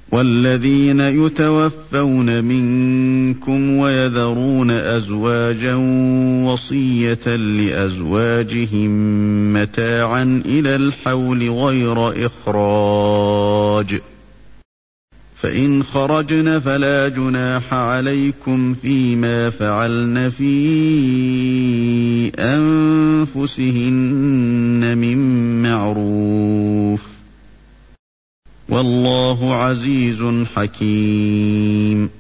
والذين يتوفون منكم ويذرون أزواجا وصية لأزواجهم متاعا إلى الحول غير إخراج، فإن خرجن فلا جناح عليكم فيما فعلن في أنفسهن من معروف، والله عزيز حكيم.